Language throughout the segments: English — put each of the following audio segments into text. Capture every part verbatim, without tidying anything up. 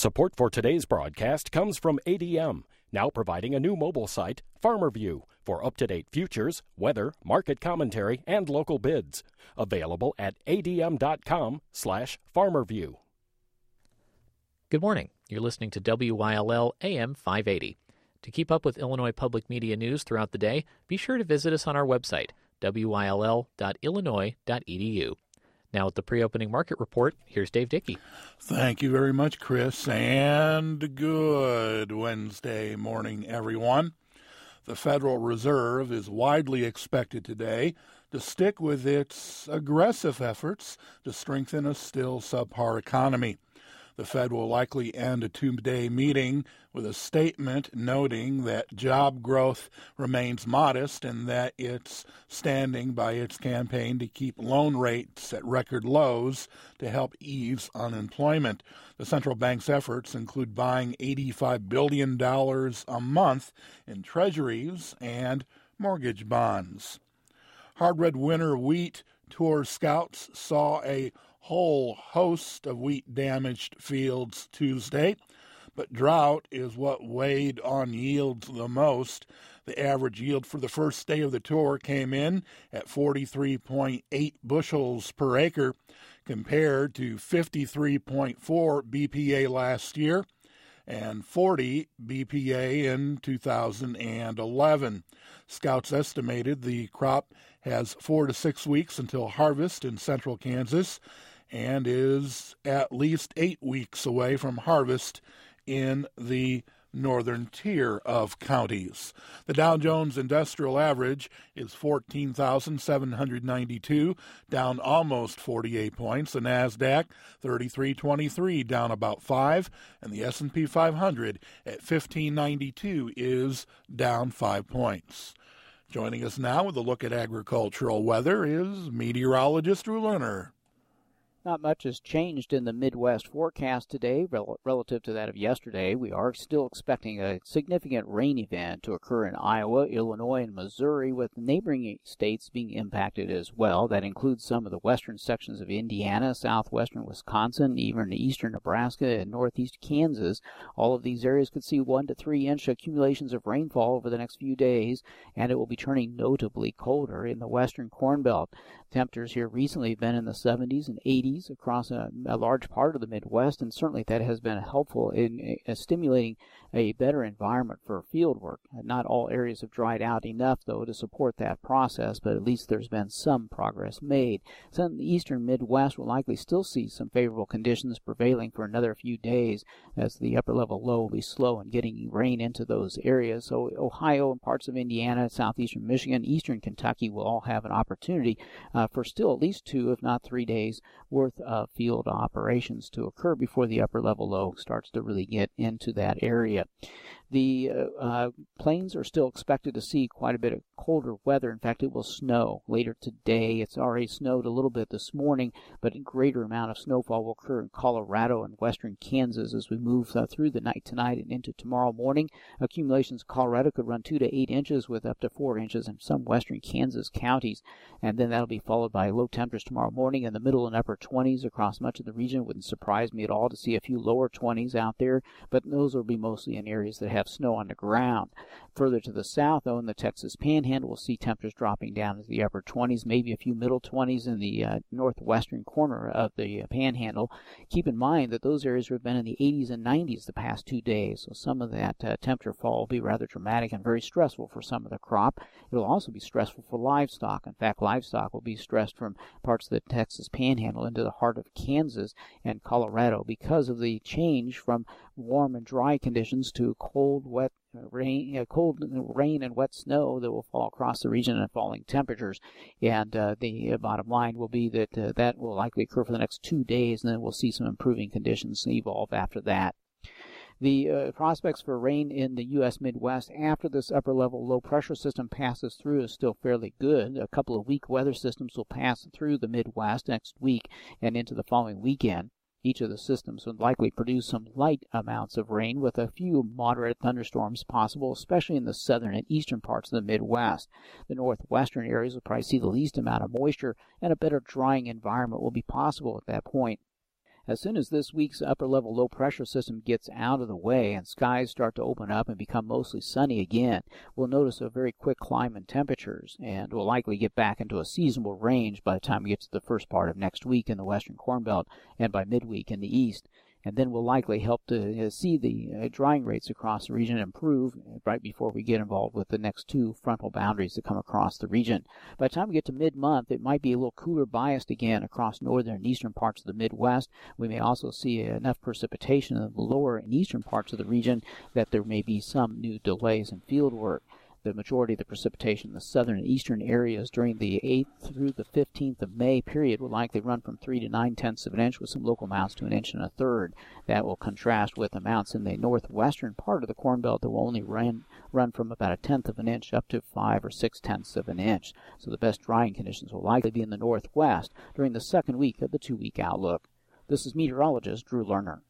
Support for today's broadcast comes from A D M, now providing a new mobile site, FarmerView, for up-to-date futures, weather, market commentary, and local bids. Available at adm.com slash farmerview. Good morning. You're listening to W Y L L A M five eighty. To keep up with Illinois public media news throughout the day, be sure to visit us on our website, w y l l dot illinois dot e d u. Now with the pre-opening market report, here's Dave Dickey. Thank you very much, Chris, and good Wednesday morning, everyone. The Federal Reserve is widely expected today to stick with its aggressive efforts to strengthen a still subpar economy. The Fed will likely end a two-day meeting with a statement noting that job growth remains modest and that it's standing by its campaign to keep loan rates at record lows to help ease unemployment. The central bank's efforts include buying eighty-five billion dollars a month in treasuries and mortgage bonds. Hard red winter wheat tour scouts saw a whole host of wheat-damaged fields Tuesday, but drought is what weighed on yields the most. The average yield for the first day of the tour came in at forty-three point eight bushels per acre, compared to fifty-three point four B P A last year and forty B P A in two thousand eleven. Scouts estimated the crop has four to six weeks until harvest in central Kansas and is at least eight weeks away from harvest in the northern tier of counties. The Dow Jones Industrial Average is fourteen thousand seven hundred ninety-two, down almost forty-eight points. The NASDAQ, thirty-three twenty-three, down about five. And the S and P five hundred at fifteen ninety-two is down five points. Joining us now with a look at agricultural weather is meteorologist Drew Lerner. Not much has changed in the Midwest forecast today rel- relative to that of yesterday. We are still expecting a significant rain event to occur in Iowa, Illinois, and Missouri, with neighboring states being impacted as well. That includes some of the western sections of Indiana, southwestern Wisconsin, even eastern Nebraska, and northeast Kansas. All of these areas could see one to three inch accumulations of rainfall over the next few days, and it will be turning notably colder in the western Corn Belt. Temperatures here recently have been in the seventies and eighties across a, a large part of the Midwest, and certainly that has been helpful in uh, stimulating a better environment for field work. Not all areas have dried out enough, though, to support that process, but at least there's been some progress made. So in the eastern Midwest will likely still see some favorable conditions prevailing for another few days, as the upper-level low will be slow in getting rain into those areas. So Ohio and parts of Indiana, southeastern Michigan, eastern Kentucky will all have an opportunity uh, for still at least two, if not three days worth of field operations to occur before the upper level low starts to really get into that area. The uh, uh, plains are still expected to see quite a bit of colder weather. In fact, it will snow later today. It's already snowed a little bit this morning, but a greater amount of snowfall will occur in Colorado and western Kansas as we move uh, through the night tonight and into tomorrow morning. Accumulations in Colorado could run two to eight inches with up to four inches in some western Kansas counties, and then that'll be followed by low temperatures tomorrow morning in the middle and upper twenties across much of the region. Wouldn't surprise me at all to see a few lower twenties out there, but those will be mostly in areas that have snow on the ground. Further to the south, though, in the Texas Panhandle, we'll see temperatures dropping down to the upper twenties, maybe a few middle twenties in the uh, northwestern corner of the uh, Panhandle. Keep in mind that those areas have been in the eighties and nineties the past two days, so some of that uh, temperature fall will be rather dramatic and very stressful for some of the crop. It will also be stressful for livestock. In fact, livestock will be stressed from parts of the Texas Panhandle into the heart of Kansas and Colorado because of the change from warm and dry conditions to cold, wet rain, uh, cold rain and wet snow that will fall across the region and falling temperatures. And uh, the uh, bottom line will be that uh, that will likely occur for the next two days, and then we'll see some improving conditions evolve after that. The uh, prospects for rain in the U S Midwest after this upper-level low-pressure system passes through is still fairly good. A couple of weak weather systems will pass through the Midwest next week and into the following weekend. Each of the systems would likely produce some light amounts of rain with a few moderate thunderstorms possible, especially in the southern and eastern parts of the Midwest. The northwestern areas will probably see the least amount of moisture, and a better drying environment will be possible at that point. As soon as this week's upper-level low-pressure system gets out of the way and skies start to open up and become mostly sunny again, we'll notice a very quick climb in temperatures, and we'll likely get back into a seasonable range by the time we get to the first part of next week in the western Corn Belt and by midweek in the east. And then we'll likely help to uh, see the uh, drying rates across the region improve right before we get involved with the next two frontal boundaries that come across the region. By the time we get to mid-month, it might be a little cooler biased again across northern and eastern parts of the Midwest. We may also see enough precipitation in the lower and eastern parts of the region that there may be some new delays in field work. The majority of the precipitation in the southern and eastern areas during the eighth through the fifteenth of May period will likely run from three to nine tenths of an inch with some local amounts to an inch and a third. That will contrast with amounts in the northwestern part of the Corn Belt that will only run, run from about a tenth of an inch up to five or six tenths of an inch. So the best drying conditions will likely be in the northwest during the second week of the two-week outlook. This is meteorologist Drew Lerner.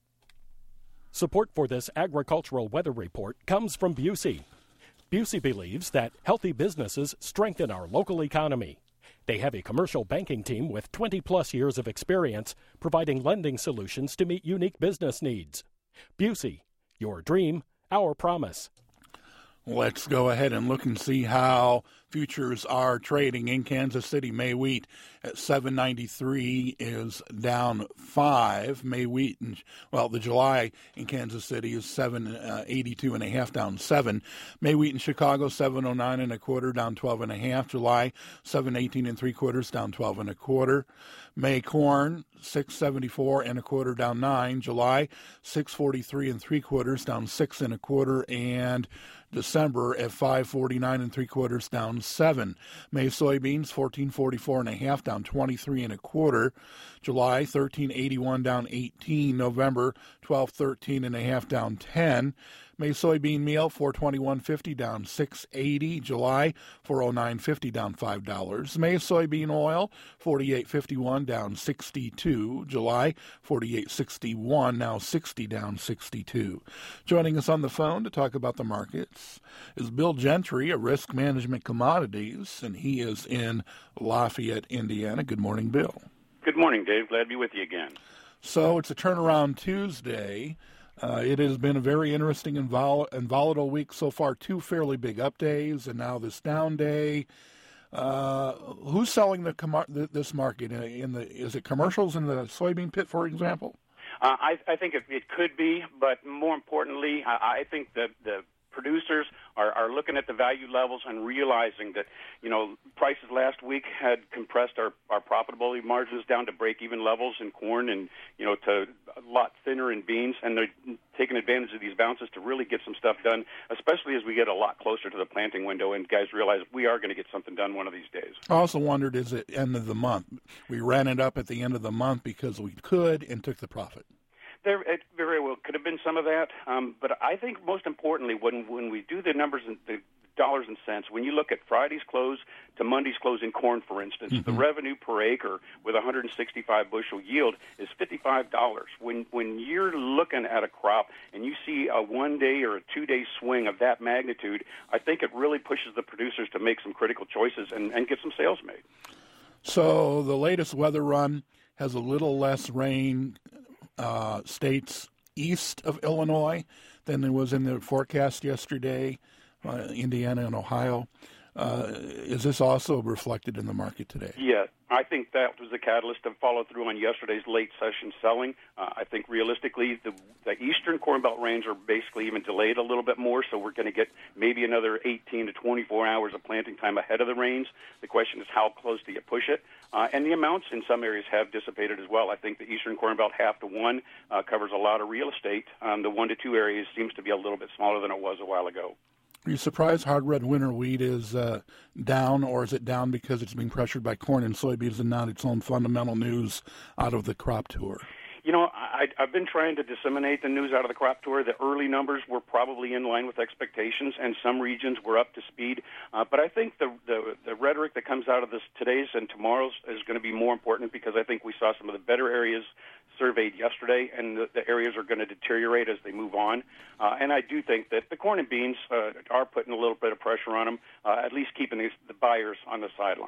Support for this agricultural weather report comes from Busey. Busey believes that healthy businesses strengthen our local economy. They have a commercial banking team with twenty plus years of experience providing lending solutions to meet unique business needs. Busey, your dream, our promise. Let's go ahead and look and see how futures are trading in Kansas City. May wheat at seven ninety-three is down five. May wheat, in, well, the July in Kansas City is seven eighty-two and a half, down seven. May wheat in Chicago seven oh nine and a quarter, down twelve and a half. July seven eighteen and three quarters, down twelve and a quarter. May corn six seventy-four and a quarter, down nine. July six forty-three and three quarters, down six and a quarter, and December at five forty-nine and three quarters, down seven. May soybeans fourteen forty-four and a half, down twenty-three and a quarter. July thirteen eighty-one, down eighteen. November twelve thirteen and a half, down ten. May soybean meal four twenty-one fifty, down six eighty. July four oh nine fifty, down five dollars. May soybean oil forty-eight fifty-one, down sixty-two. July forty-eight sixty-one, now sixty, down sixty-two. Joining us on the phone to talk about the markets is Bill Gentry of Risk Management Commodities, and he is in Lafayette, Indiana. Good morning, Bill. Good morning, Dave. Glad to be with you again. So it's a turnaround Tuesday. Uh, it has been a very interesting and, vol- and volatile week so far. Two fairly big up days, and now this down day. Uh, who's selling the com- this market? In, in the is it commercials in the soybean pit, for example? Uh, I, I think it, it could be, but more importantly, I, I think that the producers are, are looking at the value levels and realizing that, you know, prices last week had compressed our, our profitability margins down to break-even levels in corn and, you know, to a lot thinner in beans, and they're taking advantage of these bounces to really get some stuff done, especially as we get a lot closer to the planting window and guys realize we are going to get something done one of these days. I also wondered, is it end of the month? We ran it up at the end of the month because we could and took the profit. There, it very well could have been some of that, um, but I think most importantly, when when we do the numbers and the dollars and cents, when you look at Friday's close to Monday's close in corn, for instance, mm-hmm. the revenue per acre with one hundred sixty-five bushel yield is fifty-five dollars. When when you're looking at a crop and you see a one-day or a two-day swing of that magnitude, I think it really pushes the producers to make some critical choices and, and get some sales made. So the latest weather run has a little less rain Uh, states east of Illinois than there was in the forecast yesterday, uh, Indiana and Ohio. Uh, is this also reflected in the market today? Yeah, I think that was the catalyst to follow through on yesterday's late session selling. Uh, I think realistically the, the eastern Corn Belt range are basically even delayed a little bit more, so we're going to get maybe another eighteen to twenty-four hours of planting time ahead of the rains. The question is how close do you push it? Uh, and the amounts in some areas have dissipated as well. I think the eastern Corn Belt half to one uh, covers a lot of real estate. Um, the one to two areas seems to be a little bit smaller than it was a while ago. Are you surprised hard red winter wheat is uh, down, or is it down because it's being pressured by corn and soybeans and not its own fundamental news out of the crop tour? You know, I, I've been trying to disseminate the news out of the crop tour. The early numbers were probably in line with expectations, and some regions were up to speed. Uh, but I think the, the the rhetoric that comes out of this today's and tomorrow's is going to be more important because I think we saw some of the better areas surveyed yesterday, and the, the areas are going to deteriorate as they move on. Uh, and I do think that the corn and beans uh, are putting a little bit of pressure on them, uh, at least keeping the, the buyers on the sidelines.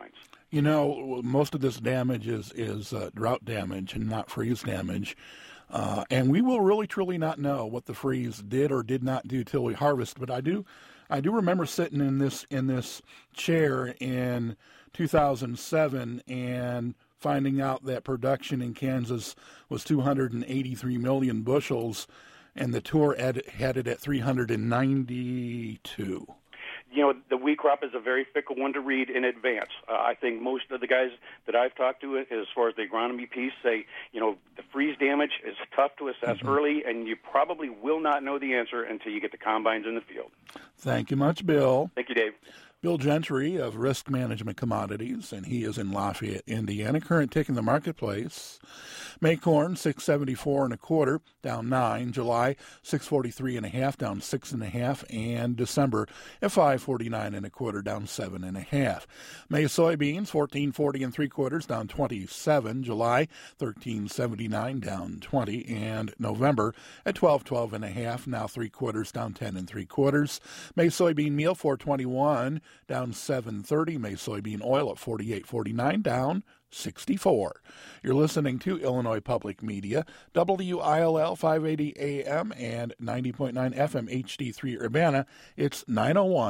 You know, most of this damage is, is uh, drought damage and not freeze damage. Uh, and we will really, truly not know what the freeze did or did not do till we harvest. But I do, I do remember sitting in this in this chair in two thousand seven and finding out that production in Kansas was two hundred eighty-three million bushels, and the tour had, had it at three hundred ninety-two. You know, the wheat crop is a very fickle one to read in advance. Uh, I think most of the guys that I've talked to, as far as the agronomy piece, say, you know, the freeze damage is tough to assess mm-hmm. early, and you probably will not know the answer until you get the combines in the field. Thank you much, Bill. Thank you, Dave. Bill Gentry of Risk Management Commodities, and he is in Lafayette, Indiana. Current tick in the marketplace: May corn six seventy-four and a quarter, down nine. July six forty-three and a half, down six and a half, and December at five forty-nine and a quarter, down seven and a half. May soybeans fourteen forty and three quarters, down twenty-seven. July thirteen seventy-nine, down twenty, and November at twelve twelve and a half, now three quarters, down ten and three quarters. May soybean meal four twenty-one, down seven thirty. May soybean oil at forty-eight forty-nine, down sixty-four. You're listening to Illinois Public Media, W I L L five eighty A M and ninety point nine F M H D three Urbana. It's nine oh one.